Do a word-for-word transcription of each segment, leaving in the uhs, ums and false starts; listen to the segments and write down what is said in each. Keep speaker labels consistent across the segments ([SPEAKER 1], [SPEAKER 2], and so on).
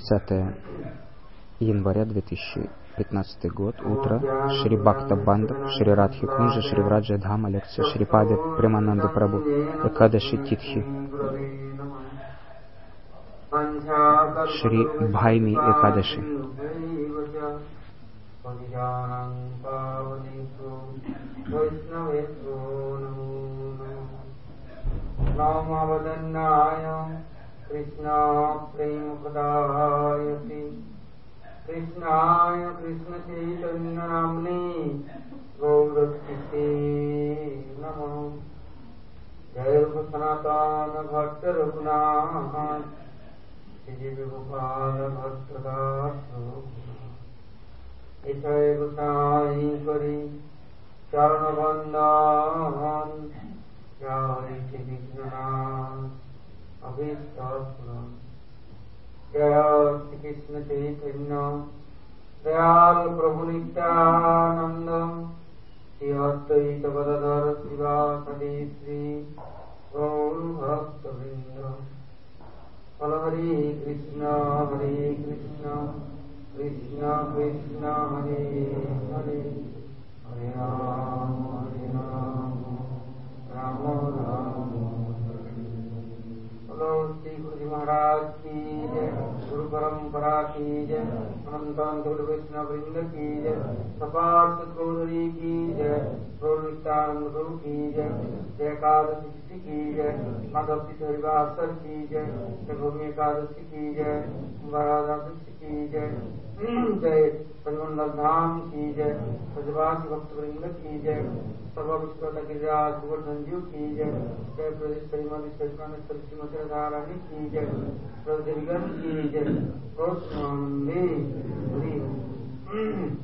[SPEAKER 1] тридцатое января две тысячи пятнадцатый год, утро, Шри Бхакта Бандав, Шри Радхи Кунджа, Шри Враджа Дхама, лекция Шри Пада Премананда Прабhu, Экадаши Титхи, Шри Бхайми Экадаши.
[SPEAKER 2] Krishna Prema Padayati Krishnaya Krishna Chaitanya Namni Gaurakshite Namo Jaya Sanatana Bhatta Raghunath Shri Gopala Bhatta Dasu Ishaya Gosai Kari Charana Bandhan Jai Shri Krishna Abhishekam Jaya Shri Krishna Chaitanya Dayal Prabhu Nityananda Shri Advaita Gadadhara Srivasadi Sri Gaur Bhakta Vrinda Hare Krishna Hare Krishna Krishna Krishna Hare Hare Hare Rama Hare Rama Rama Rama Shri Guru Maharaj ki jai, Guru Parampara ki jai, Anantan Guru Vaishnava Vrinda ki jai, Sapar Satguru ki jai, Guru Nityananda Guru ki jai, Jai Ekadasi ki jai, Madhav Pita Harivasar ki jai, Jai Bhumi Ekadasi ki jai, Bharadasi ki jai, Jai Panmandal Dham ki jai, Rajavasi Bhakta Vrinda ki jai, Sarva Vishwata Giraj Govardhanju ki jai, Jai Pradesh Parimadi Sarkana Sarsi Matera Dharani ki jai, Pradevigan ki jai, Rosnande Hri.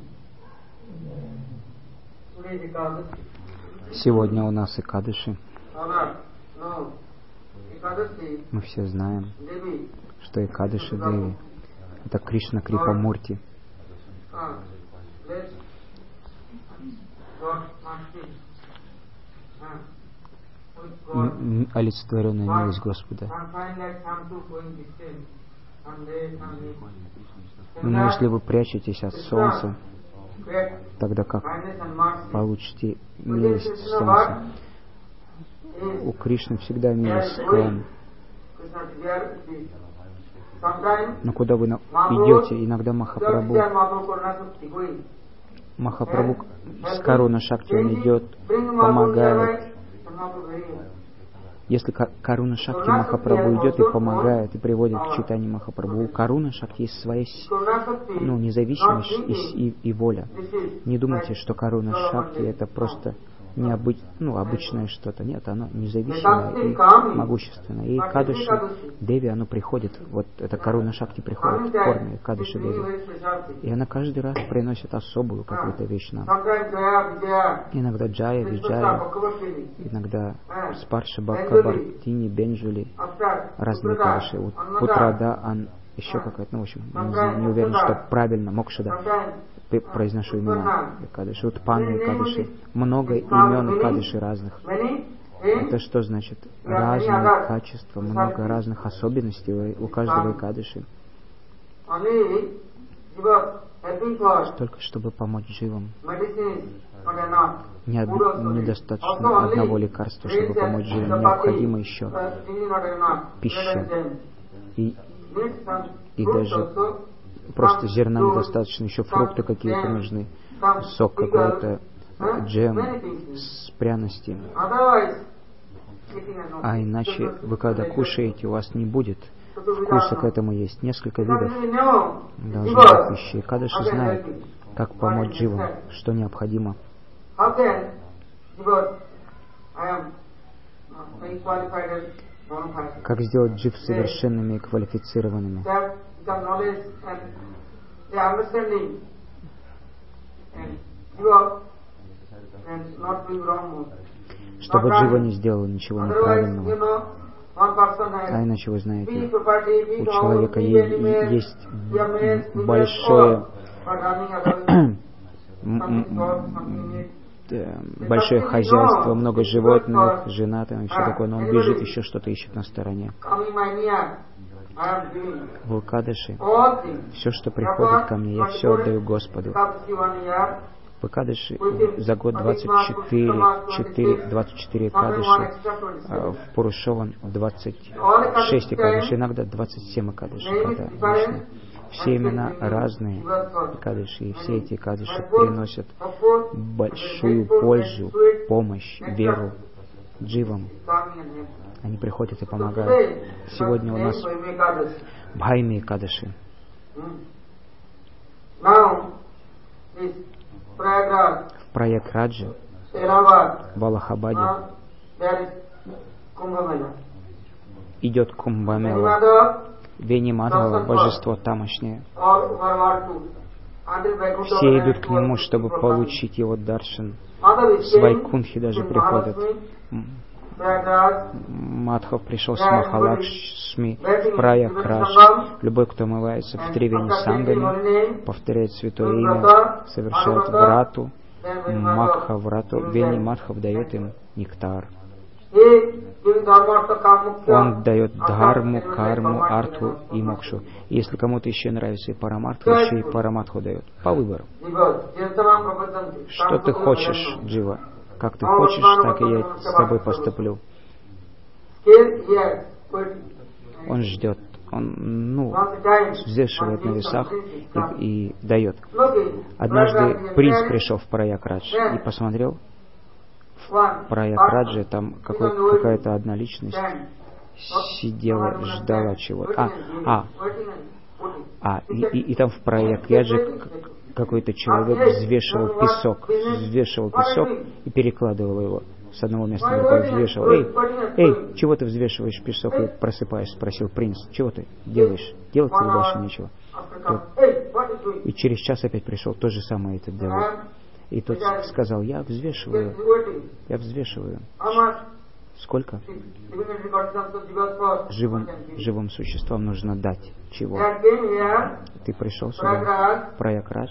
[SPEAKER 1] Сегодня у нас Экадаши. Мы все знаем, что Экадаши Деви — это Кришна Крипа Мурти. Олицетворенная милость Господа. Но если вы прячетесь от солнца, тогда как получите милость солнца? У Кришны всегда милость к вам. Но куда вы идете, иногда Махапрабху, Махапрабху с Каруна Шакти он идет, помогает. Если Каруна Шакти Махапрабху идет и помогает, и приводит к читанию Махапрабху, у Каруна Шакти есть своя ну, независимость и, и, и воля. Не думайте, что Каруна Шакти это просто необыч, ну, обычное что-то. Нет, оно независимое и могущественное. И Экадаши Деви, оно приходит, вот это Каруна Шакти приходит в форме Экадаши Деви. И она каждый раз приносит особую какую-то вещь нам. Иногда Джая, Виджая, иногда Спарша, Бхакка, Бхартини, Бенджули, разные Экадаши. Утрада, Ан, еще какая-то, ну, в общем, не, не уверен, что правильно, Мокшада. Произношу имена Экадаши, Утпанна Экадаши, много имен Экадаши разных. Это что значит? Разные качества, много разных особенностей у каждого Экадаши. Только чтобы помочь живым. Не, недостаточно одного лекарства, чтобы помочь живым. Необходима еще пища. И, и даже просто зерна недостаточно, еще фрукты какие-то нужны, сок какой-то, джем с пряностью. А иначе вы когда кушаете, у вас не будет вкуса к этому есть. Несколько видов должны быть пищи. И Экадаши знает, как помочь живым, что необходимо. Как сделать джив совершенными и квалифицированными. Чтобы джива не сделал ничего неправильного. А иначе вы знаете, у человека есть большое большое хозяйство, много животных, жена там и все такое, но он бежит, еще что-то ищет на стороне. В Экадаши все, что приходит ко мне, я все отдаю Господу. В Экадаши за год двадцать четыре, четыре, двадцать четыре Экадаши, в Пурушован двадцать шесть Экадаши, иногда двадцать семь Экадаши, когда Вишну. Все имена разные Экадаши, и все эти Экадаши приносят большую пользу, помощь, веру дживам. Они приходят и помогают. Сегодня у нас Бхайми Экадаши. В Праяградже, в Аллахабаде идет Кумбамела. Вени Мадхава, божество тамошнее. Все идут к нему, чтобы получить его даршан. С Вайкунхи даже приходят. Мадхав пришел с Махалакшми в Праяградж. Любой, кто омывается в Тривени Сангами, повторяет святое имя, совершает врату, Мадха врату, Вени Мадхав дает им нектар. Он дает дхарму, карму, артху и мокшу. И если кому-то еще нравится и парамартха, еще и параматху дает. По выбору. Что ты хочешь, Джива? Как ты хочешь, так и я с тобой поступлю. Он ждет. Он, ну, взвешивает на весах и, и дает. Однажды принц пришел в Праяградж и посмотрел, в Праяградже там какой, какая-то одна личность сидела, ждала чего-то. А, а, а и, и, и там в Праяградже какой-то человек взвешивал песок, взвешивал песок и перекладывал его с одного места на другое, взвешивал. Эй, эй, чего ты взвешиваешь песок? И просыпаясь, спросил принц, чего ты делаешь? Делать тебе больше нечего. Тот, и через час опять пришел, то же самое это делал. И тот сказал, я взвешиваю, я взвешиваю. Сколько? Живым, живым существам нужно дать чего? Ты пришел сюда, в Праяградж.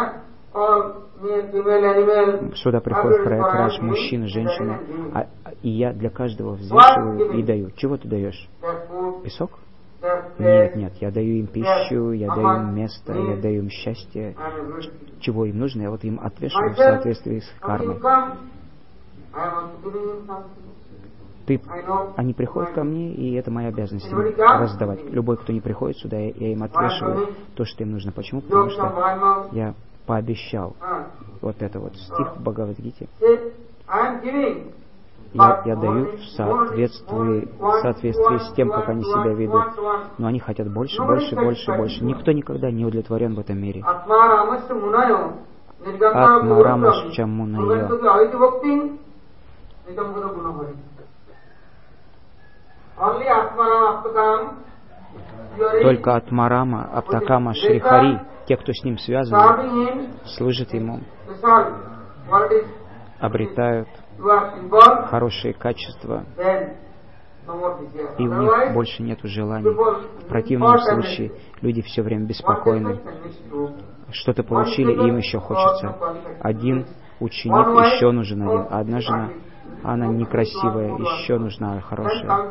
[SPEAKER 1] Сюда приходят в Праяградж мужчины, женщины, а, и я для каждого взвешиваю и даю. Чего ты даешь? Песок? Нет, нет, я даю им пищу, я даю им место, я даю им счастье. Чего им нужно, я вот им отвешиваю в соответствии с кармой. Ты, они приходят ко мне, и это моя обязанность им раздавать. Любой, кто не приходит сюда, я, я им отвешиваю то, что им нужно. Почему? Потому что я пообещал. Вот это вот стих в Бхагавад-гите. Я, я даю в соответствии, в соответствии с тем, как они себя ведут. Но они хотят больше, больше, больше, больше. Никто никогда не удовлетворен в этом мире. Атмарамашчамунайо. Только Атмарама, Аптакама, Шрихари, те, кто с ним связан, служат ему, обретают хорошие качества, и у них больше нет желаний. В противном случае люди все время беспокойны. Что-то получили, и им еще хочется. Один ученик, еще нужен один. А одна жена, она некрасивая, еще нужна хорошая.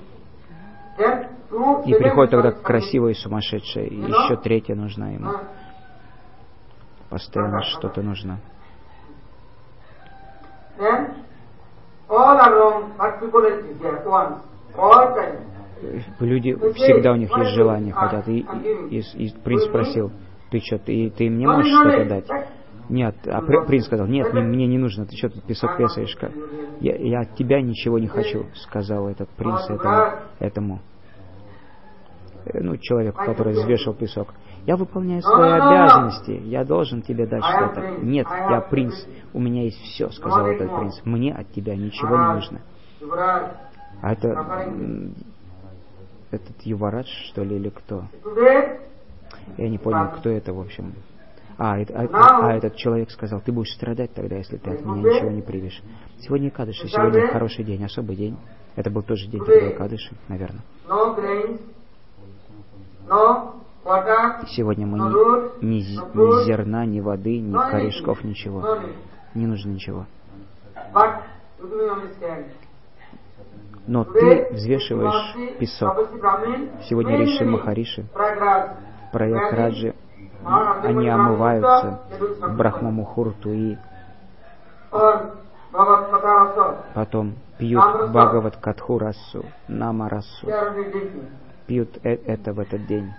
[SPEAKER 1] И приходит тогда красивая и сумасшедшая, и еще третья нужна ему. Постоянно что-то нужно. Люди всегда у них есть желание, хотят. И, и, и принц спросил, ты что, ты, ты мне можешь что-то дать? Нет, а принц сказал, нет, мне не нужно, ты что тут песок песаешь? Я, я от тебя ничего не хочу, сказал этот принц этому, этому ну, человеку, который взвешивал песок. Я выполняю свои обязанности, я должен тебе дать что-то. Нет, я принц, у меня есть все, сказал этот принц. Мне от тебя ничего не нужно. А это этот Юварадж, что ли, или кто? Я не понял, кто это, в общем. А, это, а, а этот человек сказал, ты будешь страдать тогда, если ты от меня ничего не примешь. Сегодня Экадаши, сегодня хороший день, особый день. Это был тоже день такой Экадаши, наверное. Сегодня мы ни, ни, ни зерна, ни воды, ни корешков, ничего. Не нужно ничего. Но ты взвешиваешь песок. Сегодня Риши Махариши, Праяграджи, они омываются в Брахма-мухурту и потом пьют Бхагават-катху расу, Нама расу, пьют это в этот день.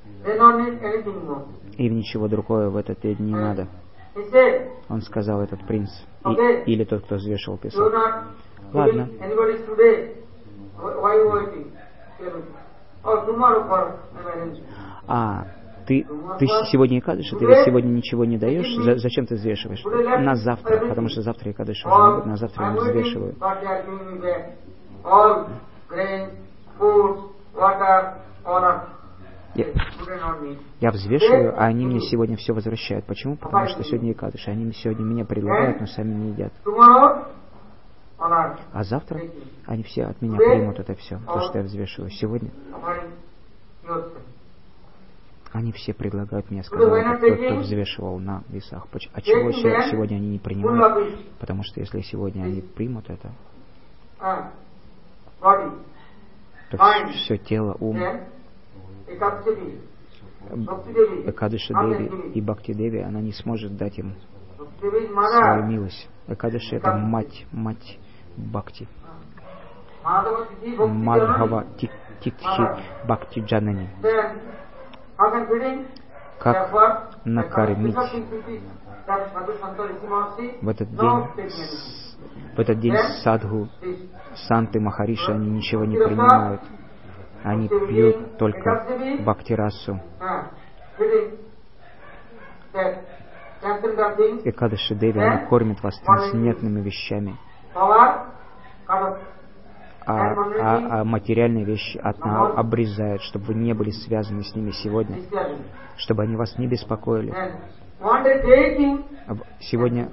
[SPEAKER 1] Им ничего другое в этот день не надо. Он сказал, этот принц, и, или тот, кто взвешивал песок. Ладно. А, ты, ты сегодня Экадыши, ты ведь сегодня ничего не даешь, За, зачем ты взвешиваешь? На завтра, потому что завтра Экадыши уже не будет, на завтра я не взвешиваю. Я, я взвешиваю, а они мне сегодня все возвращают. Почему? Потому что сегодня Экадыши. Они мне сегодня меня предлагают, но сами не едят. А завтра они все от меня примут это все, то, что я взвешиваю. Сегодня они все предлагают мне, сказал это тот, кто взвешивал на весах. А чего сегодня они не принимают? Потому что если сегодня они примут это, то все тело, ум, Экадыши Деви и Бхакти Деви, она не сможет дать им свою милость. Экадыши — это мать, мать Бхакти. Мадхава Титхи Бхакти Джанани. Как накормить в этот день, в этот день садху, санты, махариши, они ничего не принимают. Они пьют только бхакти-расу. Экадыши Деви, она кормит вас трансцендентными вещами. А, а, а материальные вещи она обрезает, чтобы вы не были связаны с ними сегодня, чтобы они вас не беспокоили. Сегодня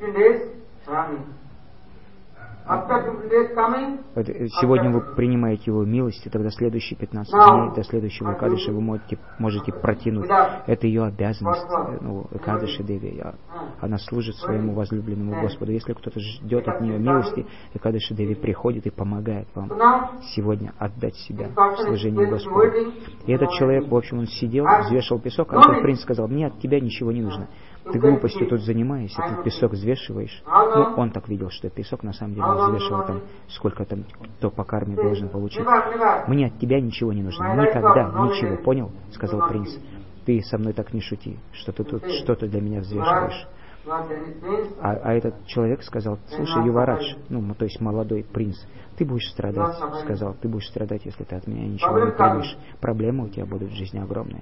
[SPEAKER 1] Сегодня вы принимаете его милость, и тогда следующие пятнадцать дней до следующего Экадыши вы можете, можете протянуть. Это ее обязанность, ну, Экадыши Деви. Она служит своему возлюбленному Господу. Если кто-то ждет от нее милости, Экадыши Деви приходит и помогает вам сегодня отдать себя в служение Господу. И этот человек, в общем, он сидел, взвешивал песок, а этот принц сказал: мне от тебя ничего не нужно. Ты глупостью тут занимаешься, ты песок взвешиваешь. Ну, он так видел, что песок на самом деле взвешивал там, сколько там кто по карме должен получить. Мне от тебя ничего не нужно. Никогда ничего. Понял? Сказал принц. Ты со мной так не шути, что ты тут что-то для меня взвешиваешь. А, а этот человек сказал: слушай, Юварадж, ну, то есть молодой принц, ты будешь страдать, сказал, ты будешь страдать, если ты от меня ничего не примешь. Проблемы у тебя будут в жизни огромные.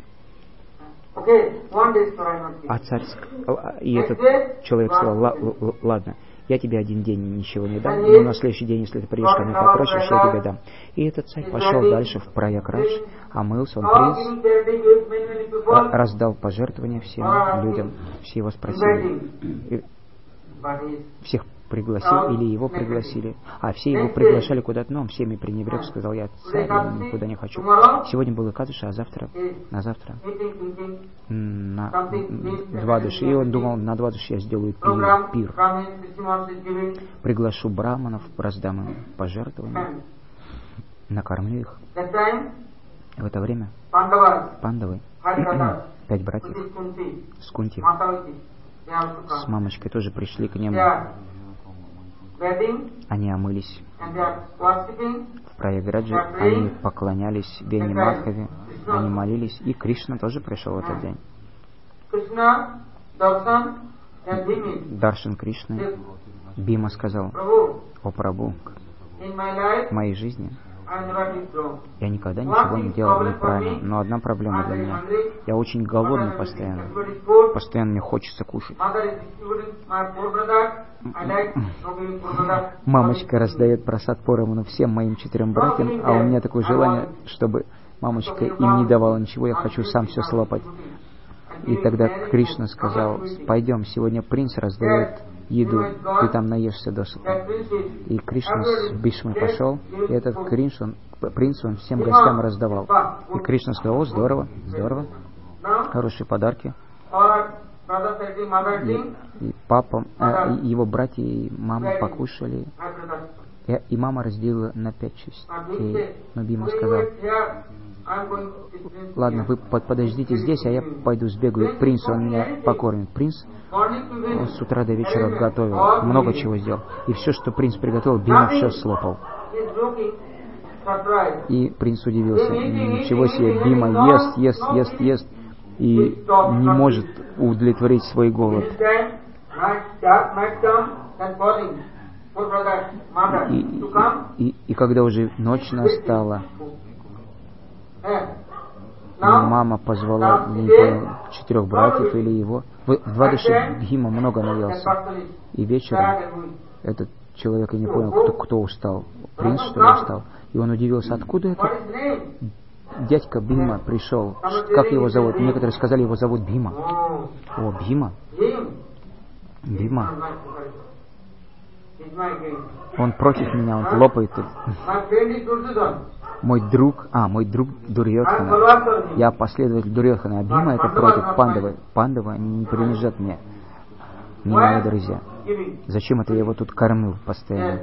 [SPEAKER 1] А царь, и этот человек сказал: ладно, я тебе один день ничего не дам, но на следующий день, если ты придешь ко мне попросишь, я тебе дам. И этот царь пошел дальше в Праяградж, омылся, он принц, раздал пожертвования всем людям, все его спросили, всех пригласил или его пригласили. А, все его приглашали куда-то, но он всеми пренебрег, сказал: я царь, никуда не хочу. Сегодня был Экадыши, а завтра, на завтра, на два души. И он думал, на два души я сделаю пир, пир. Приглашу браманов, раздам им пожертвования, накормлю их. В это время пандавы, пять братьев, с Кунти, с мамочкой тоже пришли к нему. Они омылись в Праяградже, они поклонялись Вени Мадхаве, они молились, и Кришна тоже пришел в этот день. Даршан Кришны. Бима сказал: о Прабху, в моей жизни я никогда ничего не делал неправильно, но одна проблема для меня. Я очень голодный постоянно. Постоянно мне хочется кушать. Мамочка раздает просад поровну всем моим четырем братьям, а у меня такое желание, чтобы мамочка им не давала ничего, я хочу сам все слопать. И тогда Кришна сказал: пойдем, сегодня принц раздает еду, ты там наешься досыта. И Кришна с Бхишмой пошел, и этот принц он, принц, он всем гостям раздавал. И Кришна сказал: о, здорово, здорово, хорошие подарки. И, и папа, э, его братья и мама покушали, И, и мама разделила на пять частей. Но Бима сказал: ладно, вы подождите здесь, а я пойду сбегаю к принцу, он меня покормит. Принц, он с утра до вечера готовил, много чего сделал. И все, что принц приготовил, Бима все слопал. И принц удивился: ничего себе, Бима ест, ест, ест, ест, и не может удовлетворить свой голод. И, и, и, и когда уже ночь настала, мама позвала, не понял, четырех братьев или его. В два дыши Бима много наелся. И вечером этот человек, я не понял, кто, кто устал. Принц, что ли, устал. И он удивился, откуда этот дядька Бима пришел. Как его зовут? Некоторые сказали, его зовут Бима. О, Бима. Бима. Он против меня, он лопает. Мой друг, а, мой друг Дурьёдхана. Я последователь Дурьёдхана, а Бима это против Пандавы. Пандавы, они не принадлежат мне. Не мои друзья. Зачем это я его тут кормил постоянно?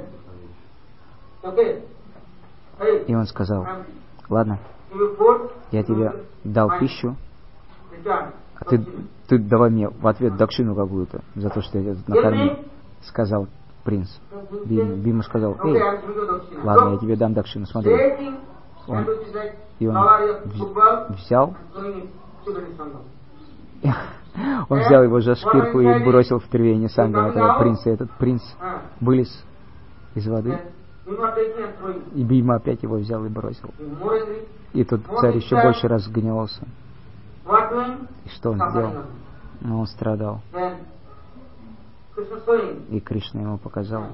[SPEAKER 1] И он сказал: ладно, я тебе дал пищу, а ты, ты давай мне в ответ дакшину какую-то за то, что я тебя тут накормил. Сказал принц. Бима, Бима сказал: эй, ладно, я тебе дам дакшину, смотри. Он, и он взял, он взял его за шкирку и бросил в тревение сангам этого принца. Этот принц вылез из воды, и Бима опять его взял и бросил. И тут царь еще больше разгневался. И что он сделал? Ну, он страдал. И Кришна ему показал: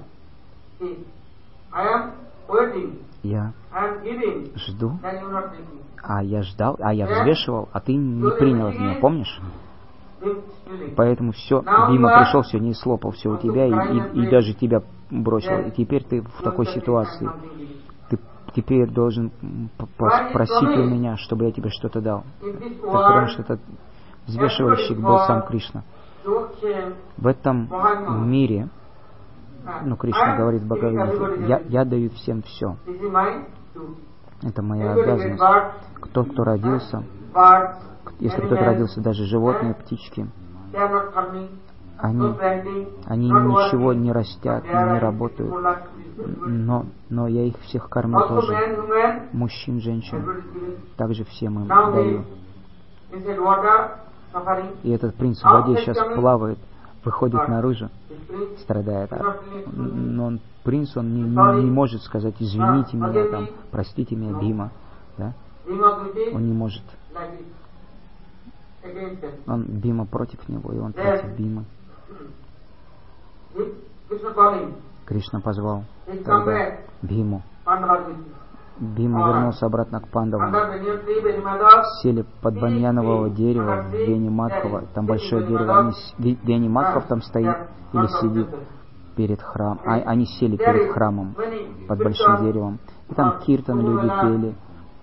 [SPEAKER 1] я жду, а я ждал, а я взвешивал, а ты не принял от меня, помнишь? Поэтому все, Бима пришел, все не слопал все у тебя, и, и, и даже тебя бросил. И теперь ты в такой ситуации. Ты теперь должен просить у меня, чтобы я тебе что-то дал. Потому что этот взвешивальщик был сам Кришна. В этом мире, ну, Кришна говорит в Бхагавад-гите, я, я даю всем все. Это моя обязанность. Кто, кто родился, если кто-то родился, даже животные, птички, они, они ничего не растят, не работают, но, но я их всех кормлю тоже. Мужчин, женщин, также всем им даю. И этот принц в воде сейчас плавает, выходит наружу, страдает. Но он, принц, он не, не, не может сказать: извините меня, там, простите меня, Бима. Да? Он не может. Он, Бима против него, и он против Бимы. Кришна позвал тогда Биму. Бима вернулся обратно к Пандавам. Сели под баньянового дерева в Вене Мадхава. Там большое дерево. Они, Вене Мадхав там стоит или сидит перед храмом. А, они сели перед храмом под большим деревом. И там киртан люди пели.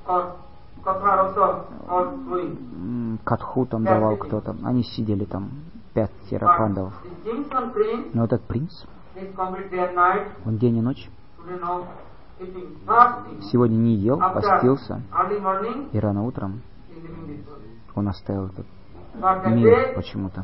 [SPEAKER 1] Катху там давал кто-то. Они сидели там, пятеро пандавов. Но этот принц, он день и ночь сегодня не ел, постился, и рано утром он оставил этот мир почему-то.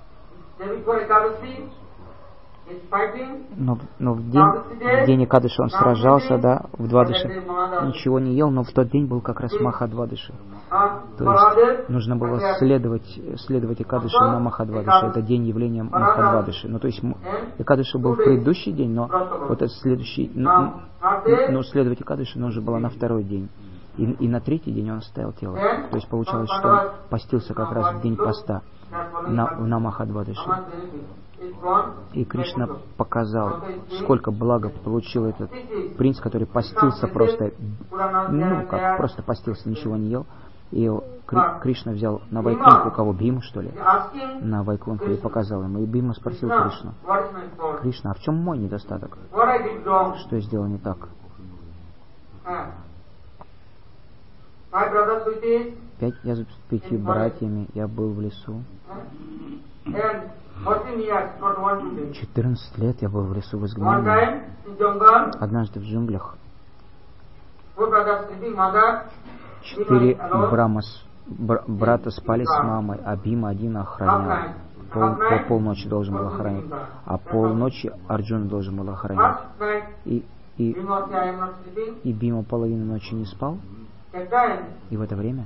[SPEAKER 1] Но, но в день, в день Экадыши он сражался, да, в Двадыши ничего не ел, но в тот день был как раз Маха-Двадыши. То есть нужно было следовать, следовать Экадыши на Маха-Двадыши. Это день явления Маха-Двадыши. Ну, то есть Экадыши был в предыдущий день, но вот этот следующий, но, но следовать Экадыши нужно было на второй день. И, и на третий день он оставил тело. То есть получалось, что он постился как раз в день поста на, на Маха-Двадыши. И Кришна показал, сколько блага получил этот принц, который постился просто, ну, как просто постился, ничего не ел. И Кришна взял на Вайкунху, у кого, Биму, что ли, на Вайкунху, и показал ему. И Бима спросил Кришну: Кришна, а в чем мой недостаток? Что я сделал не так? Пять, я с пятью братьями, я был в лесу. четырнадцать лет я был в лесу в изгнании. Однажды в джунглях четыре брама, бр, брата спали с мамой, а Бима один охранял. Пол, по полночи должен был охранять, а полночи Арджуна должен был охранять. И, и, и Бима половину ночи не спал. И в это время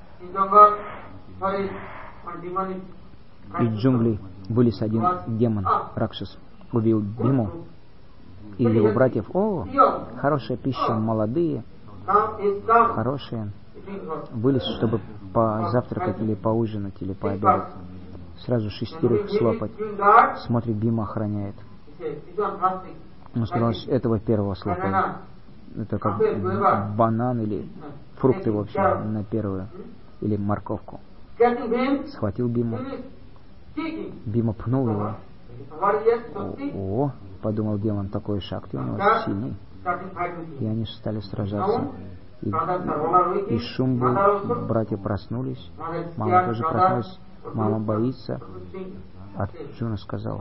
[SPEAKER 1] из джунглей вылез один демон, Ракшас, убил Биму и его братьев. О, хорошая пища, молодые, хорошие. Вылез, чтобы позавтракать или поужинать, или пообедать. Сразу шестерых слопать. Смотрит, Бима охраняет. Он сказал, этого первого слопал. Это как банан или фрукты, в общем, на первую. Или морковку. Схватил Биму. Бима пнул его. О, о, подумал демон, такой шаг у него сильный. И они стали сражаться. И, и шум был, братья проснулись, мама тоже проснулась, мама боится. Арджуна сказал,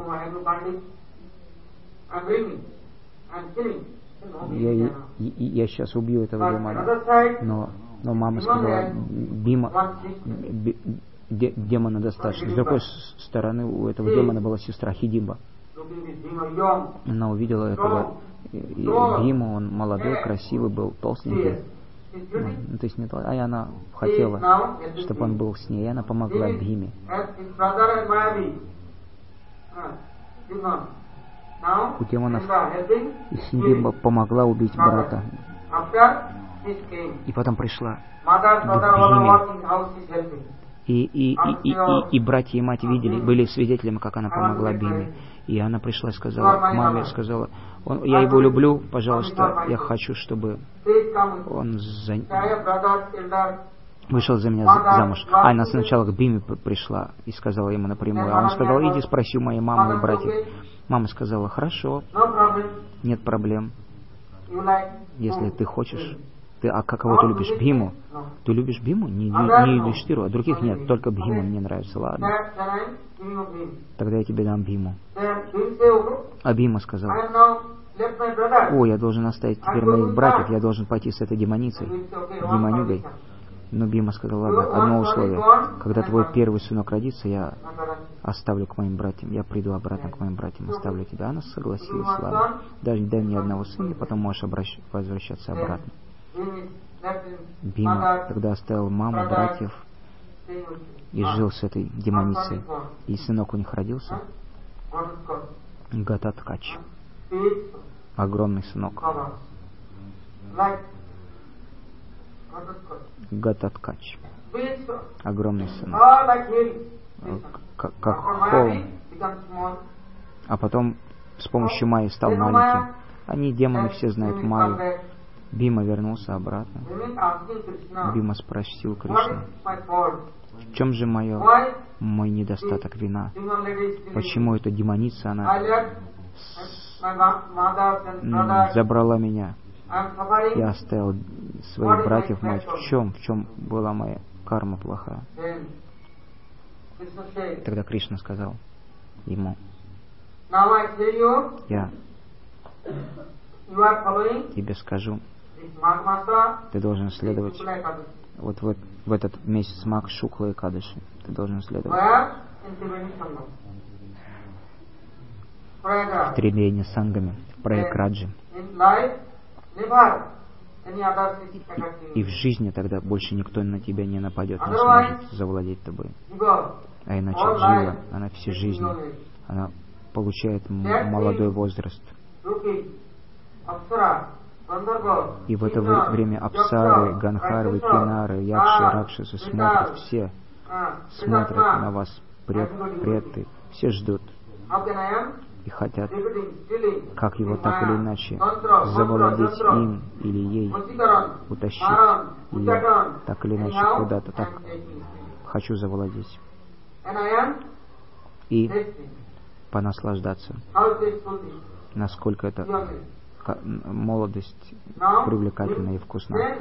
[SPEAKER 1] я, я, я сейчас убью этого демона. Но, но мама сказала, Бима, би, де, демона достаточно. С другой стороны, у этого демона была сестра Хидимба. Она увидела этого Биму, он молодой, красивый был, толстенький. Ну, то есть не то, а она хотела, чтобы он был с ней, и она помогла Биме. У демонов Бима помогла убить брата. И потом пришла к Биме. И, и, и, и, и, и братья и мать видели, были свидетелями, как она помогла Биме. И она пришла и сказала, маме сказала, он, я его люблю, пожалуйста, я хочу, чтобы он за... вышел за меня замуж. А она сначала к Биме пришла и сказала ему напрямую. А он сказал, иди спроси у моей мамы и братьев. Мама сказала, хорошо, нет проблем. Если ты хочешь. Ты, а кого ты любишь? Биму? Ты любишь Биму? Не, не, не Юдхиштиру, а других нет. Только Биму мне нравится. Ладно. Тогда я тебе дам Биму. А Бима сказал, о, я должен оставить теперь моих братьев, я должен пойти с этой демоницей, демонюгой. Но Бима сказал, ладно, одно условие. Когда твой первый сынок родится, я оставлю к моим братьям, я приду обратно к моим братьям, оставлю тебя. Она согласилась, ладно. Даже дай мне одного сына, потом можешь обращ... возвращаться обратно. Бима тогда оставил маму, братьев и жил с этой демоницей. И сынок у них родился, Гататкач, огромный сынок. Гататкач, огромный сынок, как, как холм. А потом с помощью Майи стал маленьким. Они, демоны, все знают Майю. Бима вернулся обратно. Бима спросил Кришну, в чем же мое, мой недостаток, вина? Почему эта демоница, она с... забрала меня? Я оставил своих братьев, мать. В чем, в чем была моя карма плохая? Тогда Кришна сказал ему, я тебе скажу, ты должен следовать вот в, в этот месяц Маг Шукла и Кадыши. Ты должен следовать в требении сангами, в Праякраджи. И, и в жизни тогда больше никто на тебя не нападет, не сможет завладеть тобой. А иначе Джива, она всю жизнь, она получает молодой возраст. И в это время Апсары, Ганхары, Кинары, Якши, Ракшасы смотрят, все смотрят на вас, пред, предты, все ждут и хотят, как его так или иначе завладеть им или ей, утащить ее так или иначе куда-то, так хочу завладеть и понаслаждаться, насколько это молодость привлекательна и вкусна.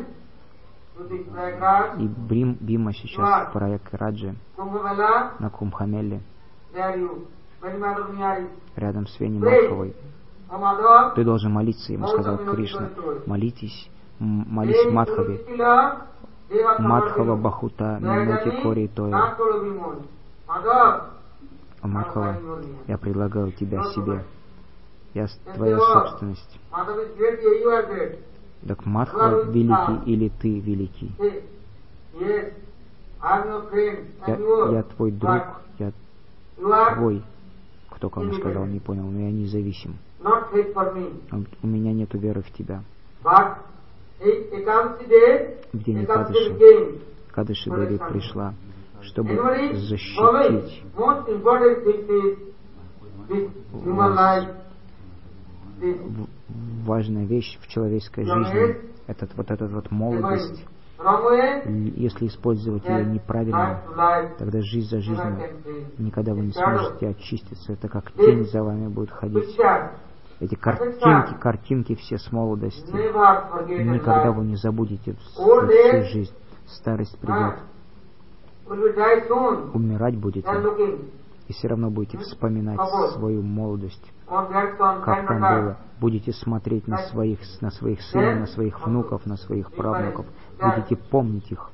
[SPEAKER 1] И Брим, Бима сейчас в Праякраджи, на Кумбхамелле, рядом с Вени Мадхавой. Ты должен молиться ему, сказал Кришна. Молитесь, молись Мадхаве. Мадхава Бахута Минати Кори Тоя. Мадхава, я предлагаю тебя себе. Я твоя собственность. Так Мадхава великий или ты великий? Я, я твой друг, я твой. Кто кому сказал, не понял, но я независим. У меня нет веры в тебя. В день Экадаши, Экадаши Деви пришла, чтобы защитить важная вещь в человеческой жизни, этот, вот эта вот молодость. Если использовать ее неправильно, тогда жизнь за жизнью никогда вы не сможете очиститься. Это как тень за вами будет ходить. Эти картинки, картинки все с молодости. Никогда вы не забудете всю жизнь. Старость придет. Умирать будете. И все равно будете вспоминать свою молодость. Как там было. Будете смотреть на своих, на своих сынов, на своих внуков, на своих правнуков. Будете помнить их.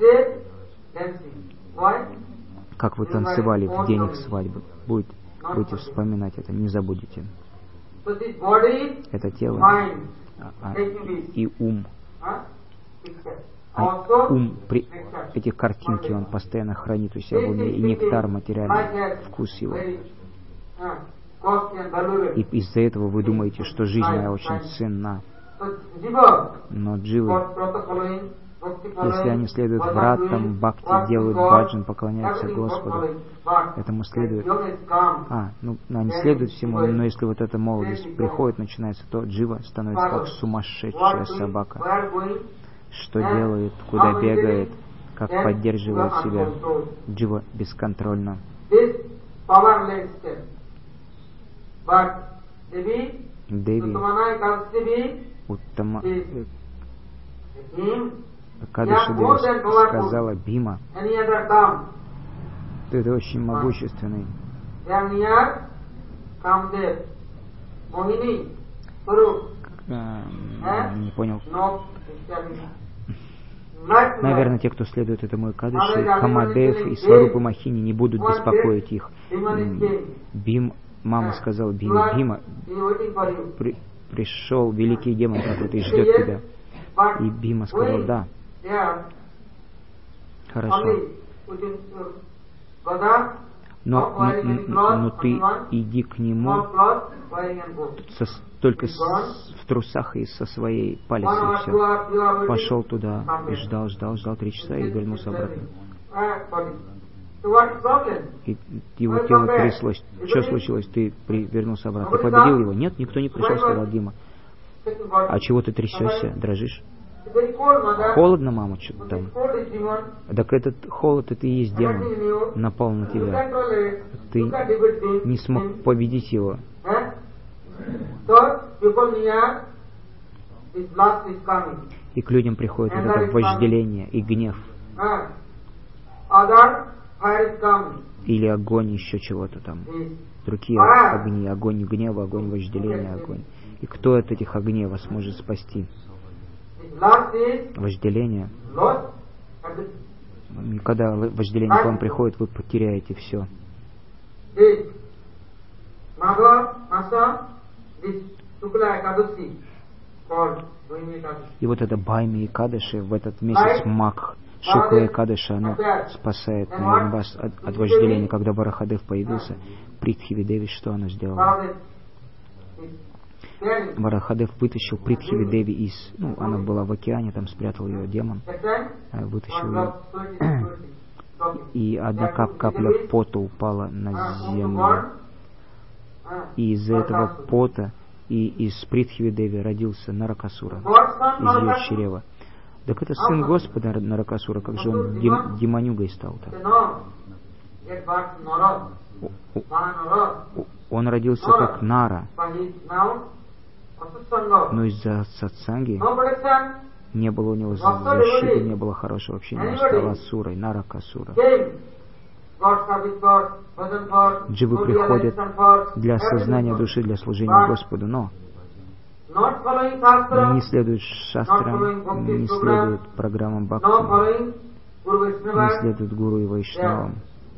[SPEAKER 1] Как вы танцевали в день их свадьбы. Будете, будете вспоминать это, не забудете. Это тело а, и ум. А ум при этих картинки он постоянно хранит у себя в уме, и нектар материальный, вкус его. И из-за этого вы думаете, что жизнь моя очень ценна. Но дживы, если они следуют вратам, бхакти, делают баджан, поклоняются Господу, этому следует... А, ну, они следуют всему, но если вот эта молодость приходит, начинается, то джива становится как сумасшедшая собака. Что делает, куда бегает, как поддерживает себя. Джива бесконтрольно. Деви, Уттама, Экадаши Деви сказала Бима, ты это очень могущественный. Не понял. Наверное, те, кто следует этому Экадаши, Камадев и Сварупа Махини не будут беспокоить их. Бим, мама сказала Бима, Бима, при, пришел великий демон какой-то и ждет тебя. И Бима сказал, да. Хорошо. Но, но, но, но ты иди к нему со, только с, в трусах и со своей палицей, и все. Пошел туда и ждал, ждал, ждал три часа и вернулся обратно. И его тело тряслось. Что случилось? Ты при, вернулся обратно. Ты победил его? Нет, никто не пришел, сказал Дима. А чего ты трясешься, дрожишь? Холодно, мама, что-то там. Так этот холод, это и есть демон. Напал на тебя. Ты не смог победить его. И к людям приходит вот это вожделение и гнев. Или огонь, еще чего-то там. Другие огни. Огонь гнева, огонь вожделения, огонь. И кто от этих огней вас может спасти? Вожделение. И когда вожделение к вам приходит, вы потеряете все. И вот это Байми Экадаши в этот месяц Мак, Шукла Экадаши, оно спасает, наверное, вас от, от вожделения. Когда Варахадев появился, Притхиви Деви, что она сделала? Варахадев вытащил Притхиви Деви из... Ну, она была в океане, там спрятал ее демон, вытащил ее. И одна кап капля пота упала на землю. И из-за этого пота и из Притхиви Деви родился Наракасура, из ее чрева. Так это сын Господа Наракасура, как же он дем, демонюгой стал-то? Он родился как Нара, но из-за сатсанги не было у него защиты, не было хорошего общения, он стал Асурой, Наракасура. Дживы приходят для осознания души, для служения Господу, но не следуют шастрам, не следуют программам бхакти, не следуют гуру и вайшнавам,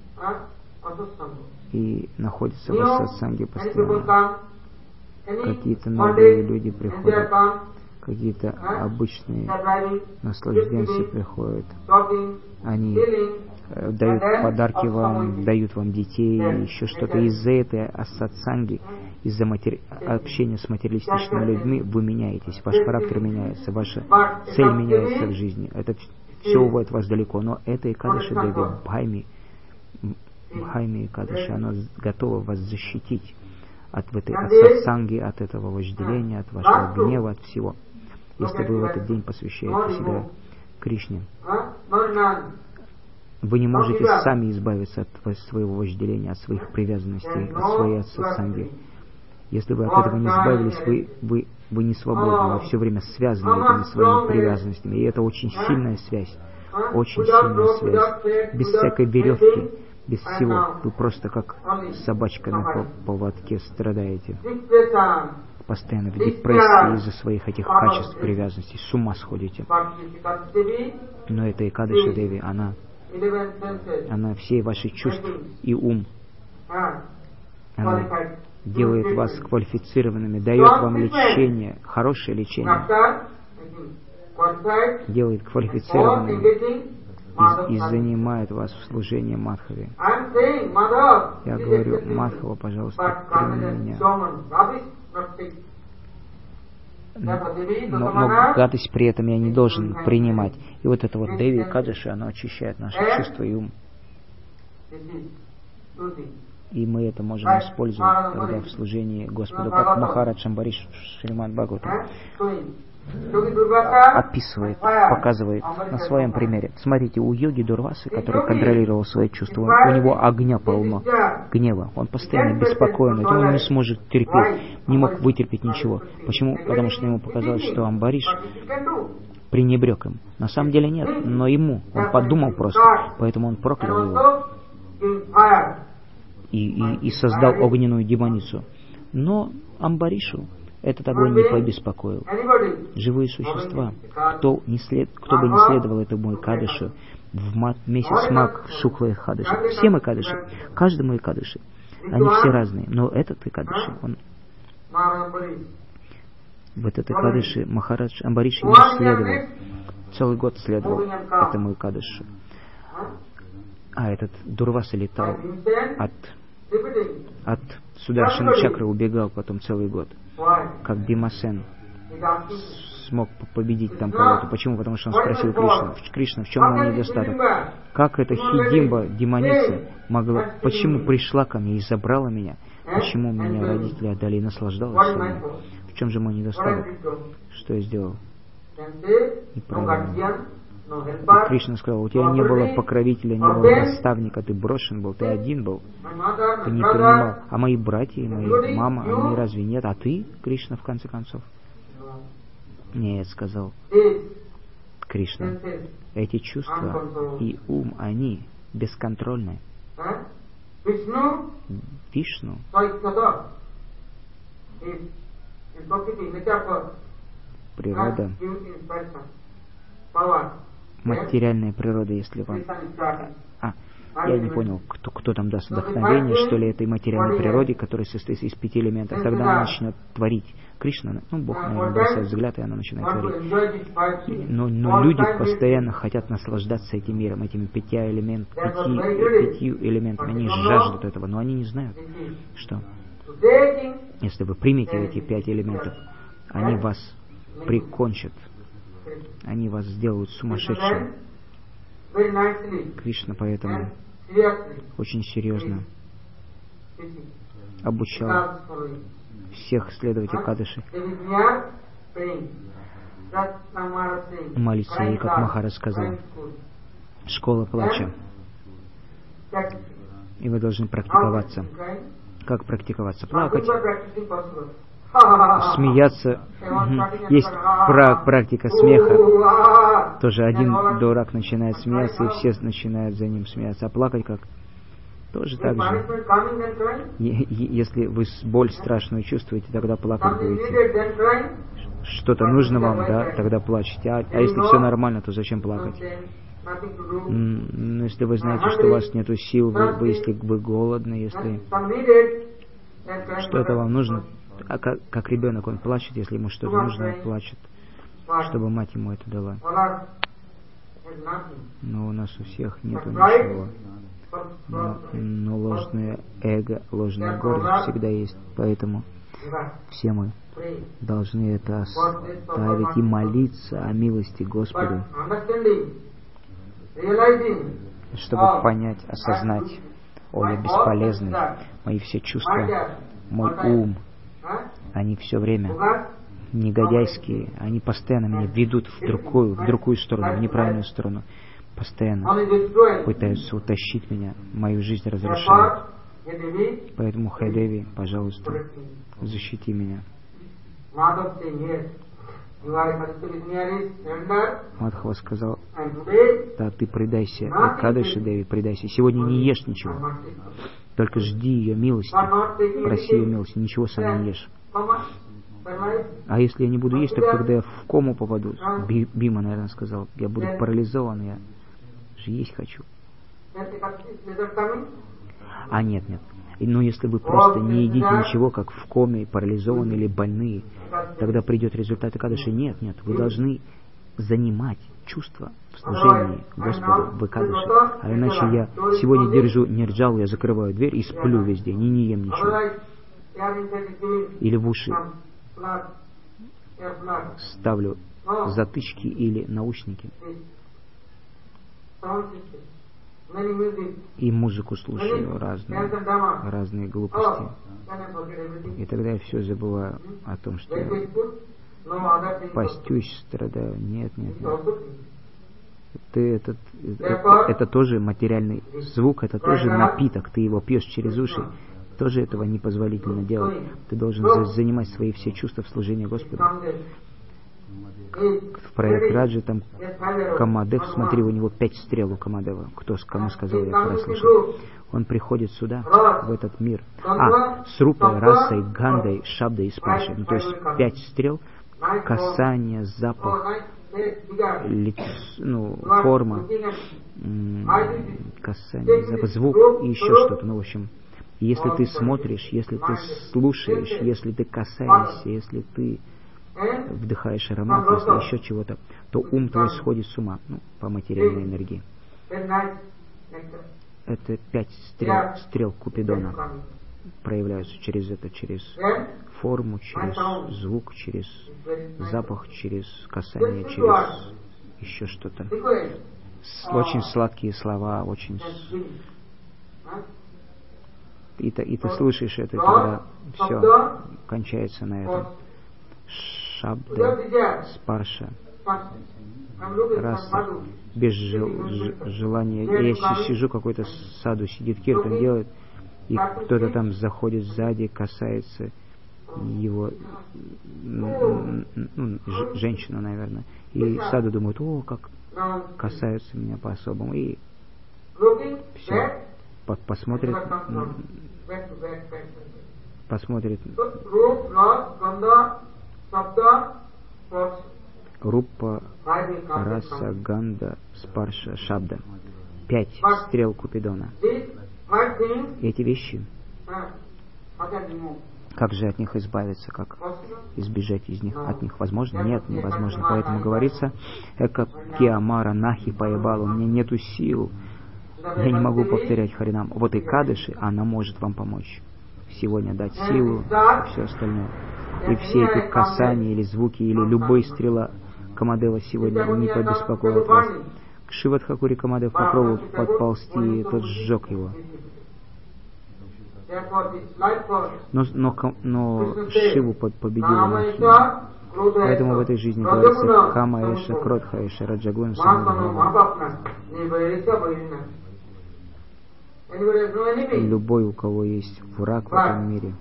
[SPEAKER 1] и находятся в сатсанге постоянно. Какие-то новые люди приходят, какие-то обычные наслажденцы приходят, они дают подарки вам, дают вам детей, еще что-то. Из-за этой сатсанги, из-за матери... общения с материалистичными людьми вы меняетесь, ваш характер меняется, ваша цель меняется в жизни. Это все уводит вас далеко, но это Экадаши Деви, Бхайми, Бхайми Экадаши, она готова вас защитить от, этой, от сатсанги, от этого вожделения, от вашего гнева, от всего. Если вы в этот день посвящаете себя Кришне, вы не можете сами избавиться от своего вожделения, от своих привязанностей, от своей сатсанги. Если вы от этого не избавились, вы, вы, вы не свободны, вы все время связаны этими своими привязанностями. И это очень сильная связь, очень сильная связь. Без всякой веревки, без всего. Вы просто как собачка на поводке страдаете. Постоянно в депрессии из-за своих этих качеств привязанностей. С ума сходите. Но эта Экадаши Деви, она... Она все ваши чувства и ум, она делает вас квалифицированными, дает вам лечение, хорошее лечение, делает квалифицированными и, и занимает вас в служении Мадхаве. Я говорю, Мадхава, пожалуйста, прими меня. Но, но гадость при этом я не должен принимать. И вот это вот Деви Экадаши, она очищает наши чувства и ум. И мы это можем использовать тогда в служении Господу, как Махарадж Амбариш Шримад Бхагаватам описывает, показывает на своем примере. Смотрите, у йоги Дурвасы, который контролировал свои чувства, у него огня полно, гнева. Он постоянно беспокоен, он не сможет терпеть, не мог вытерпеть ничего. Почему? Потому что ему показалось, что Амбариш пренебрег им. На самом деле нет, но ему, он подумал просто, поэтому он проклял его и, и, и создал огненную демоницу. Но Амбаришу этот огонь не побеспокоил. Живые существа, кто, не след, кто бы не следовал этому Экадаши, в мат, месяц Маг Шукла Экадаши, все Экадаши, каждому Экадаши, они все разные, но этот Экадаши, он, в этот Экадаши Махарадж Амбариш ему следовал, целый год следовал этому Экадаши. А этот Дурваса летал от, от Сударшина Чакры, убегал потом целый год. Как Бимасен смог победить там кого-то. Почему? Потому что он спросил Кришну, Кришна, в чем мой недостаток? Как эта Хидимба, демоница, могла, почему пришла ко мне и забрала меня? Почему меня родители отдали и наслаждалась собой? В чем же мой недостаток? Что я сделал? Неправильно. И Кришна сказал, у тебя не было покровителя, не было наставника, ты брошен был, ты один был, ты не принимал. А мои братья и мои мама, они разве нет? А ты, Кришна, в конце концов? Нет, сказал Кришна, эти чувства и ум, они бесконтрольны. Вишну природа, материальная природа, если вам... А, я не понял, кто, кто там даст вдохновение, что ли, этой материальной природе, которая состоит из пяти элементов. Тогда она начнет творить. Кришна, ну, Бог, наверное, бросает взгляд, и она начинает творить. Но, но люди постоянно хотят наслаждаться этим миром, этими пяти элемент, пяти, пятью элементами. Они жаждут этого, но они не знают, что если вы примете эти пять элементов, они вас прикончат. Они вас сделают сумасшедшим. Кришна поэтому очень серьезно обучал всех следовать Экадаши молиться ей, как Махарадж сказал, школа плача. И вы должны практиковаться. Как практиковаться? Плакать. Смеяться. Есть практика смеха. Тоже один дурак начинает смеяться, и все начинают за ним смеяться. А плакать как? Тоже так же. Если вы боль страшную чувствуете, тогда плакать будете. Что-то нужно вам, да, тогда плачете. А, а если все нормально, то зачем плакать? Ну, если вы знаете, что у вас нету сил, вы, вы, если вы голодны, если что-то вам нужно, а как, как ребенок, он плачет, если ему что-то нужно, он плачет, чтобы мать ему это дала. Но у нас у всех нету ничего. Но, но ложное эго, ложная гордость всегда есть. Поэтому все мы должны это оставить и молиться о милости Господу, чтобы понять, осознать: о, я бесполезный, мои все чувства, мой ум, они все время негодяйские, они постоянно меня ведут в другую, в другую сторону, в неправильную сторону. Постоянно пытаются утащить меня, мою жизнь разрушают. Поэтому, Хэ Деви, пожалуйста, защити меня. Мадхава сказал: да, ты предайся, Кадыши Деви, предайся. Сегодня не ешь ничего, только жди ее милости, проси ее милости, ничего сам не ешь. А если я не буду есть, так тогда я в кому попаду. Бима, наверное, сказал: я буду парализован, я же есть хочу. А нет, нет. Но если вы просто не едите ничего, как в коме, парализованы или больные, тогда придет результат Экадаши. Нет, нет, вы должны занимать чувства в служении Господу в Экадаши. А иначе я сегодня держу нирджалу, я закрываю дверь и сплю весь день, и не ем ничего. Или в уши ставлю затычки или наушники. И музыку слушаю разные, разные глупости. И тогда я все забываю о том, что я постюсь, страдаю. Нет, нет, нет. Ты, это, это, это тоже материальный звук, это тоже напиток. Ты его пьешь через уши. Тоже этого непозволительно делать. Ты должен занимать свои все чувства в служении Господу. В Праякраджи там Камадев, смотри, у него пять стрел у Камадева. Кто кому сказал, я когда слышал. Он приходит сюда, в этот мир. А, с рупой, расой, гандой, шабдой и спаршей. Ну, то есть пять стрел, касание, запах, лиц, ну, форма, касание, запах, звук и еще что-то. Ну, в общем, если ты смотришь, если ты слушаешь, если ты касаешься, если ты вдыхаешь аромат, если еще чего-то, то ум твой сходит с ума, ну, по материальной энергии. Это пять стрел, стрел Купидона проявляются через это, через форму, через звук, через запах, через касание, через еще что-то. Очень сладкие слова, очень... И ты, и ты слышишь это, и тогда все кончается на этом. Шабда, спарша, раса, без жел, ж, желания. Я сижу, какой-то саду сидит, киртан делает, и кто-то там заходит сзади, касается его, ну, ж, женщина, наверное, и саду думает: о, как касаются меня по-особому, и все, посмотрит, посмотрит. Рупа, раса, ганда, спарша, шабда. Пять стрел Купидона. Эти вещи, как же от них избавиться, как избежать из них, от них возможно? Нет, невозможно. Поэтому говорится: эка киамара нахи паебал, у меня нету сил, я не могу повторять Харинам. Вот и Кадыши, она может вам помочь сегодня дать силу и все остальное. И все эти касания или звуки, или любой стрела Камадева сегодня не побеспокоит вас. К Шивадхакури Камадев попробовал подползти, и тот сжег его. Но, но, но Шиву победил Махи. Поэтому в этой жизни говорится: Кама Эша, Кротха Эша, Раджагун Самадхава. Любой, у кого есть враг в этом мире,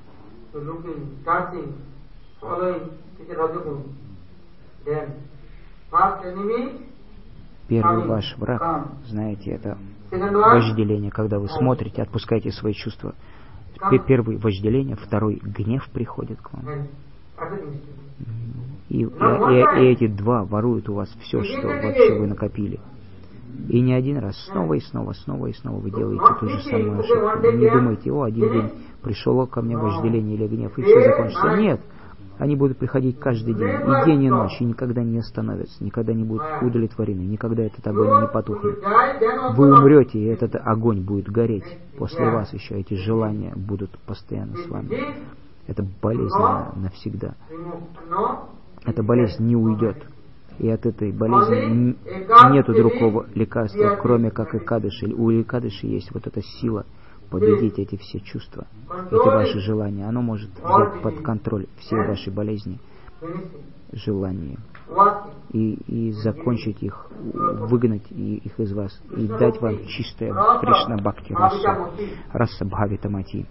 [SPEAKER 1] первый ваш враг, знаете, это вожделение, когда вы смотрите, отпускаете свои чувства. Первый вожделение, второй гнев приходит к вам. И, и, и, и эти два воруют у вас все, что вообще вы накопили. И не один раз, снова и снова, снова и снова вы делаете ту же самую ошибку. Не думайте, о, один день пришло ко мне вожделение или гнев, и все закончится. Нет, они будут приходить каждый день, и день, и ночь, и никогда не остановятся, никогда не будут удовлетворены, никогда этот огонь не потухнет. Вы умрете, и этот огонь будет гореть. После вас еще эти желания будут постоянно с вами. Это болезнь навсегда. Эта болезнь не уйдет. И от этой болезни нету другого лекарства, кроме как Экадыши. У Экадыши есть вот эта сила победить эти все чувства, эти ваши желания. Оно может взять под контроль все ваши болезни, желания, и, и закончить их, выгнать их из вас, и дать вам чистое Кришна Бхакти Раса, Раса Бхавитамати,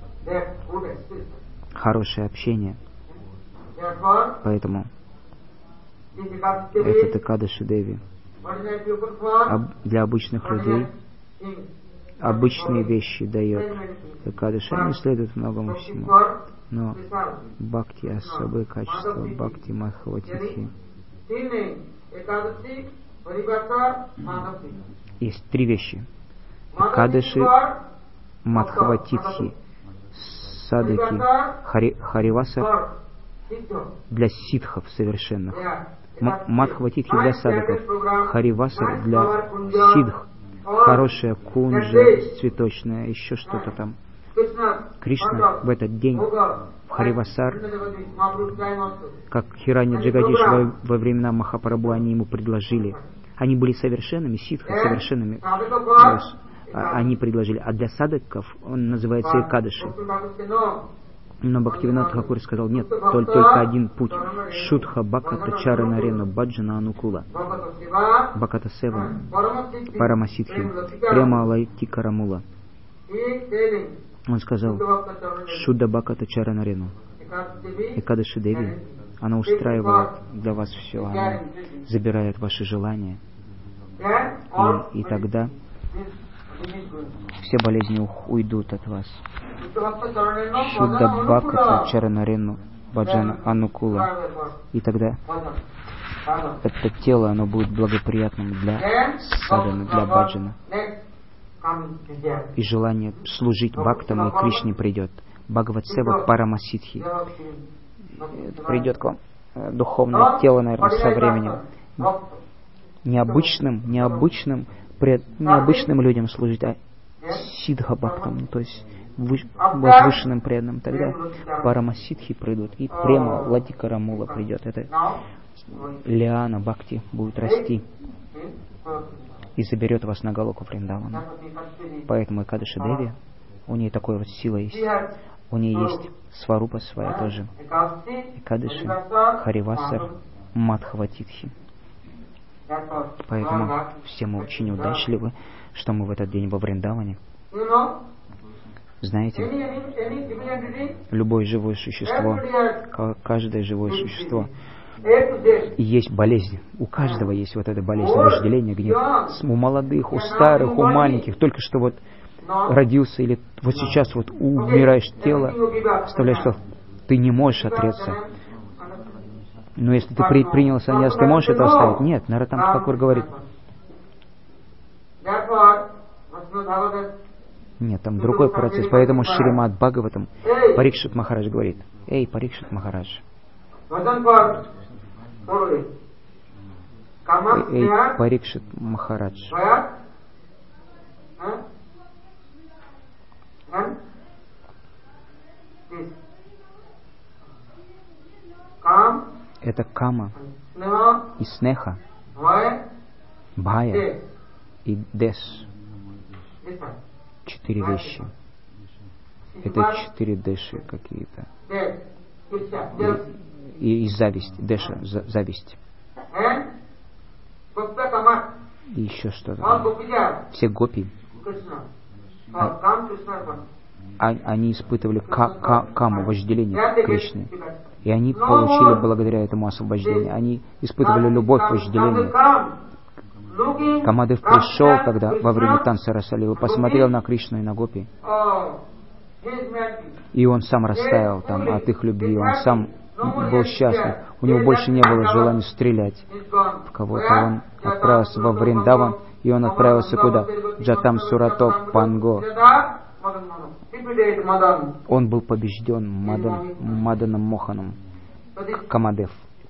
[SPEAKER 1] хорошее общение. Поэтому это Экадаши Деви. Для обычных людей обычные вещи дает Экадаши, они следуют многому всему. Но бхакти — особое качество, бхакти Мадхаватитхи. Есть три вещи. Экадаши, Мадхаватитхи, Садаки, хари, Хариваса для ситхов совершенных. Мадхаватитхи для садаков, Хариваса для сидх. Хорошая кунжа, цветочная, еще что-то там. Кришна в этот день в Харивасар, как Хиранья Джагадиш во, во времена Махапрабху, они ему предложили. Они были совершенными, ситхи совершенными. Они предложили. А для садаков он называется Экадаши. Но Бхактивинод Тхакур сказал, нет, только, только один путь. Шудха Бхаката Чарана Рена Баджана Анукула. Бхаката Сева Парамасидхи Према Лайти Карамула. Он сказал, Шудда Бхаката Чарана Рену. Экадаши Деви, она устраивает для вас все, она забирает ваши желания. И, и тогда все болезни уйдут от вас. Шудда Бхаката Чарана Рену Баджана Анукула. И тогда это тело, оно будет благоприятным для садханы, для баджана. И желание служить бхактам и Кришне придет. Бхагават-сева Парамасидхи. Придет к вам духовное тело, наверное, со временем. Необычным, необычным, пред, необычным людям служить, а сидха бхактам, то есть возвышенным преданным. Тогда Парамасидхи придут, и према Ладика Рамула придет. Это лиана бхакти будет расти и заберет вас на Галоку Вриндавана. Поэтому Экадаши Деви, у нее такой вот сила есть. У нее есть сварупа своя тоже. Экадаши, Харивасар, Мадхаватитхи. Поэтому все мы очень удачливы, что мы в этот день во Вриндаване. Знаете, любое живое существо, каждое живое существо, и есть болезнь. У каждого есть вот эта болезнь, вожделение, гнев. У молодых, у старых, у маленьких. Только что вот родился, или вот сейчас вот умираешь тело, представляешь, что ты не можешь отреться. Но если ты при, принял саньяс, ты можешь это оставить? Нет, Нароттам Тхакур говорит. Нет, там другой процесс. Поэтому Шримад Бхагаватам Парикшит Махарадж говорит: эй, Парикшит Махарадж, эй, Парикшит Махарадж, это кама и снеха, бхая и деш. Четыре вещи. Это четыре деши какие-то. И, и зависть. Деша, за, зависть. И еще что-то. Все гопи. А, они испытывали ка, ка, каму, вожделение Кришны. И они получили благодаря этому освобождение. Они испытывали любовь, вожделение. Камадев пришел тогда во время танца Расалилы, посмотрел на Кришну и на гопи, и он сам растаял там от их любви, он сам был счастлив. У него больше не было желания стрелять в кого-то. Он отправился во Вриндаван, и он отправился куда? Джатам Сурато Панго. Он был побежден Мадан, Маданом Моханом, Камадев.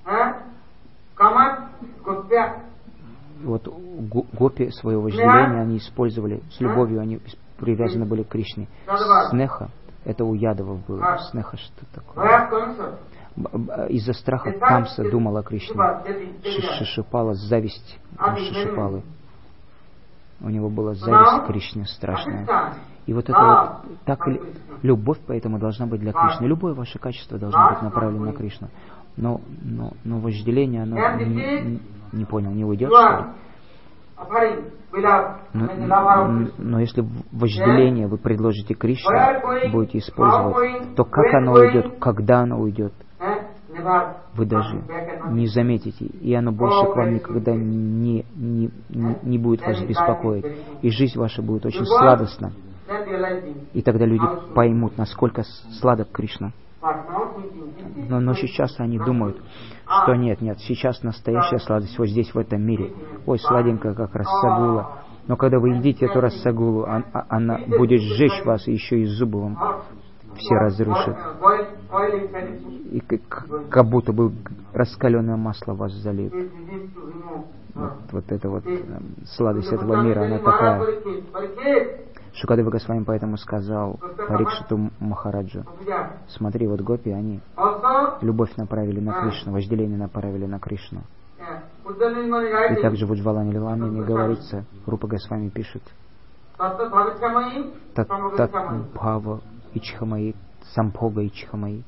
[SPEAKER 1] Вот гопи своего вожделения они использовали, с любовью они привязаны были к Кришне. Снеха, это у ядовов было. Снеха что такое? Из-за страха Камса думал о Кришне. Шишипала, зависть Шишипалы. У него была зависть к Кришне страшная. И вот это вот, так любовь поэтому должна быть для Кришны. Любое ваше качество должно быть направлено на Кришну. Но, но, но вожделение, оно не, не понял, не уйдет, что ли? Но, но, но если вожделение вы предложите Кришне, будете использовать, то как оно уйдет, когда оно уйдет, вы даже не заметите, и оно больше к вам никогда не, не, не, не будет вас беспокоить. И жизнь ваша будет очень сладостна. И тогда люди поймут, насколько сладок Кришна. Но, но сейчас они думают, что нет, нет, сейчас настоящая сладость вот здесь, в этом мире. Ой, сладенькая, как рассагула. Но когда вы едите эту рассагулу, она, она будет сжечь вас, и еще и зубы вам все разрушит. И как, как будто бы раскаленное масло вас залит. Вот, вот эта вот э, сладость этого мира, она такая. Шукадева Госвами поэтому сказал Парикшиту Махараджу: смотри, вот гопи, они любовь направили на Кришну, вожделение направили на Кришну. И также в Уджвалане Лиламине говорится, Рупа Госвами пишет: Тат Бхава Ичхамаи, Самбхога Ичхамаи.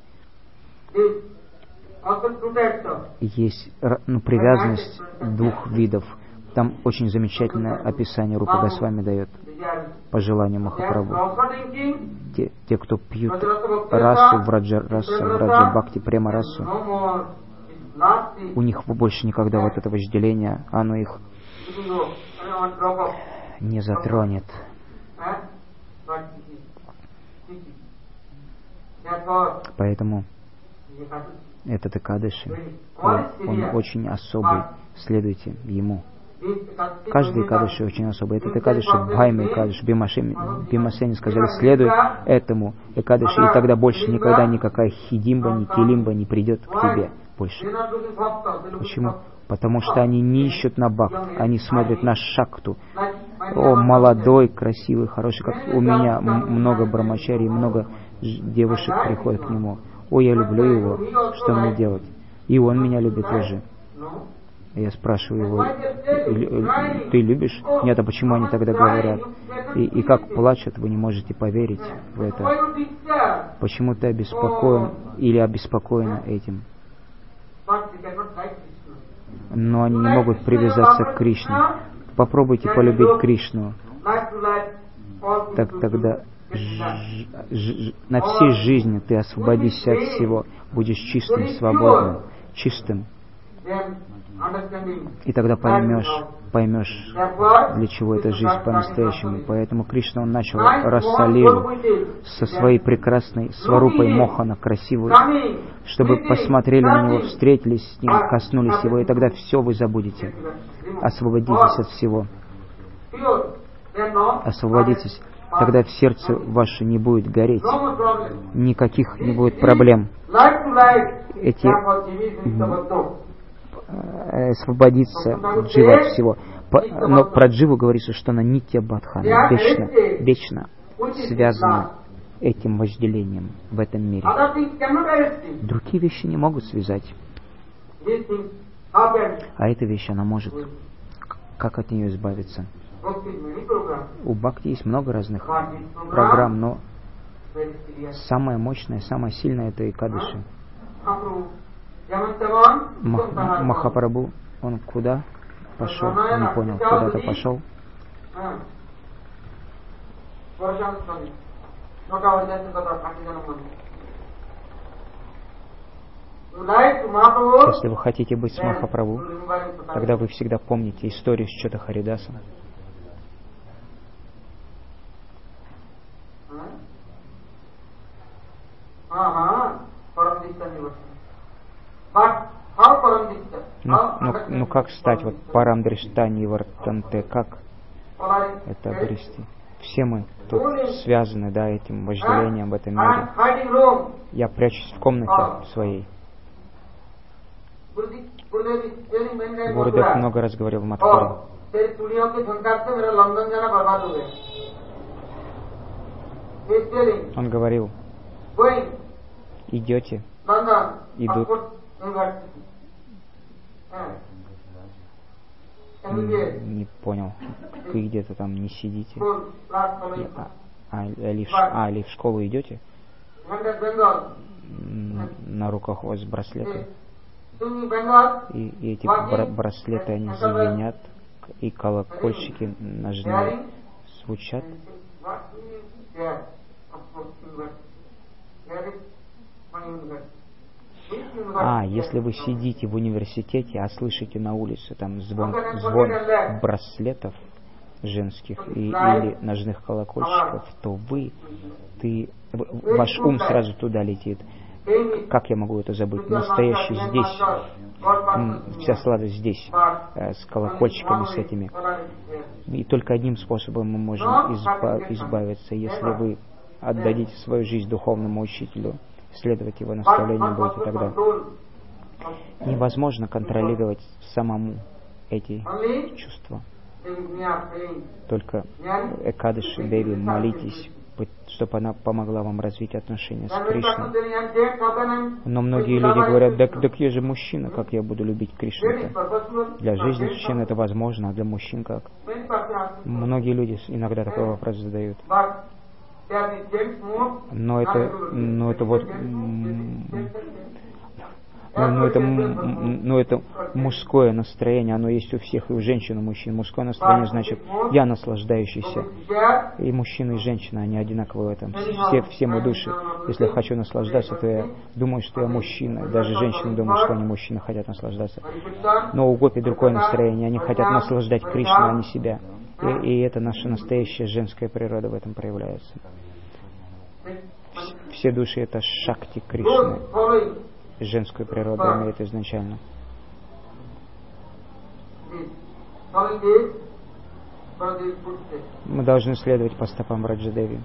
[SPEAKER 1] Есть ну, привязанность двух видов. Там очень замечательное описание Рупа Госвами дает по желанию Махапрабху. Те, те кто пьют расу, враджа расу, враджа бхакти, према расу, у них больше никогда вот это вожделение, оно их не затронет. Поэтому этот Экадаши, он, он очень особый, следуйте ему. Каждый Экадаши очень особый. Этот Экадаши, Бхайма Экадаши, Бимасени сказали, следуй этому Экадаши, и тогда больше никогда никакая хидимба, ни килимба не придет к тебе больше. Почему? Потому что они не ищут на бхакт, они смотрят на шакту. О, молодой, красивый, хороший, как у меня много брамачарий, много девушек приходят к нему. О, я люблю его, что мне делать? И он меня любит тоже. Я спрашиваю его: ты любишь? Нет, а почему они тогда говорят? И, и как плачут, вы не можете поверить в это. Почему ты обеспокоен или обеспокоена этим? Но они не могут привязаться к Кришне. Попробуйте полюбить Кришну. Так тогда ж, ж, на всей жизни ты освободишься от всего, будешь чистым, свободным, чистым. И тогда поймешь, поймешь, для чего эта жизнь по-настоящему. Поэтому Кришна, он начал Расалилу со своей прекрасной сварупой Мохана, красивой, чтобы посмотрели на него, встретились с ним, коснулись его, и тогда все вы забудете. Освободитесь от всего. Освободитесь. Тогда в сердце ваше не будет гореть. Никаких не будет проблем. Эти освободиться джива от всего. Но про дживу говорится, что она нитья бадхана, вечно, вечно связана этим вожделением в этом мире. Другие вещи не могут связать. А эта вещь, она может. Как от нее избавиться? У бхакти есть много разных программ, но самая мощная, самая сильная — это Экадаши. Мах, Махапрабху, он куда пошел? Не понял, куда-то пошел. Если вы хотите быть с Махапрабху, тогда вы всегда помните историю с Чота Харидасом. Ну, ну, ну как стать вот Парамдриштани Вартанте, как это обрести? Все мы тут связаны, да, этим вожделением в этом мире. Я прячусь в комнате своей. Гурудев много раз говорил в Мадхуре. Он говорил, идете, идут. Не, не понял, вы где-то там не сидите, а, а, или, в, а, или в школу идете, на руках у вас браслеты, и, и эти бра- браслеты, они звенят, и колокольчики ножные звучат. А, если вы сидите в университете, а слышите на улице там звон, звон браслетов женских и, или ножных колокольчиков, то вы, ты, ваш ум сразу туда летит. Как я могу это забыть? Настоящий здесь, вся сладость здесь, с колокольчиками, с этими. И только одним способом мы можем изба- избавиться, если вы отдадите свою жизнь духовному учителю, следовать его наставлениям будете тогда. Невозможно контролировать самому эти чувства. Только Экадаши Деви, молитесь, чтобы она помогла вам развить отношения с Кришной. Но многие люди говорят, да, так я же мужчина, как я буду любить Кришну-то? Для жизни мужчин это возможно, а для мужчин как? Многие люди иногда такой вопрос задают. Но это, но это вот, но, но, это, но это мужское настроение, оно есть у всех, и у женщин, и у мужчин. Мужское настроение значит я наслаждающийся. И мужчина, и женщина, они одинаковы в этом. Все, все мы души. Если я хочу наслаждаться, то я думаю, что я мужчина. Даже женщины думают, что они мужчины, хотят наслаждаться. Но у гопи другое настроение. Они хотят наслаждать Кришну, а не себя. И, и это наша настоящая женская природа в этом проявляется. Все души это шакти Кришны. Женскую природу имеет изначально. Мы должны следовать по стопам Браджадеви.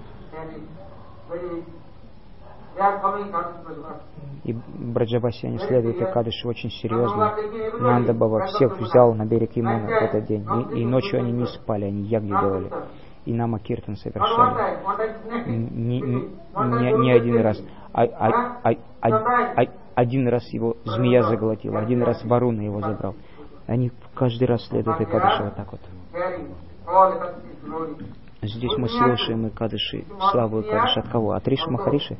[SPEAKER 1] И Браджаваси, они следуют Экадаши очень серьезно. Нанда Баба всех взял на берег Ямуны в этот день. И, и ночью они не спали, они ягги делали. И нама киртан совершали. Не, не, не, не один раз. А, а, а, а, а, один раз его змея заглотила, один раз Варуна его забрал. Они каждый раз следуют Экадаши вот так вот. Здесь мы слушаем Экадаши, славу Экадаши от кого? От Риши Махариши?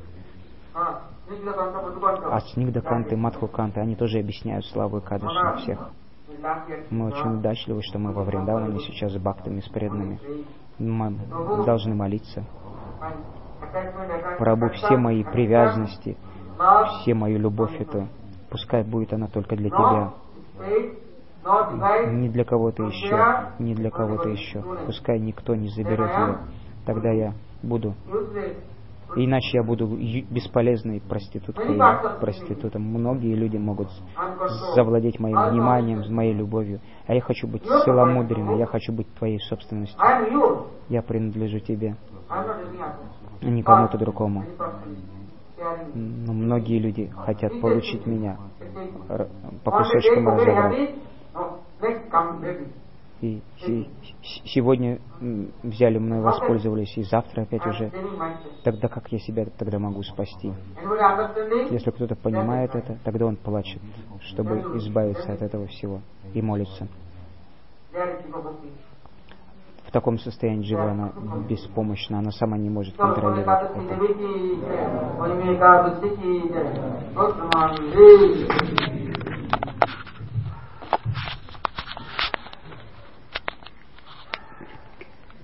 [SPEAKER 1] А Снигдаканты, Мадхуканты, они тоже объясняют славу Экадаши всех. Мы очень удачливы, что мы во Вриндаване сейчас с бхактами, с преданными. Мы должны молиться. Прабху, все мои привязанности, все мою любовь, это пускай будет она только для тебя. Не для кого-то еще, не для кого-то еще. Пускай никто не заберет ее. Тогда я буду, иначе я буду бесполезной проституткой, проститутом. Многие люди могут завладеть моим вниманием, моей любовью. А я хочу быть целомудренной, я хочу быть твоей собственностью. Я принадлежу тебе, а не кому-то другому. Но многие люди хотят получить меня, по кусочкам разобрать. И, и сегодня взяли мной, воспользовались, и завтра опять уже. Тогда как я себя тогда могу спасти? Если кто-то понимает это, тогда он плачет, чтобы избавиться от этого всего, и молится. В таком состоянии джива, она беспомощна, она сама не может контролировать это.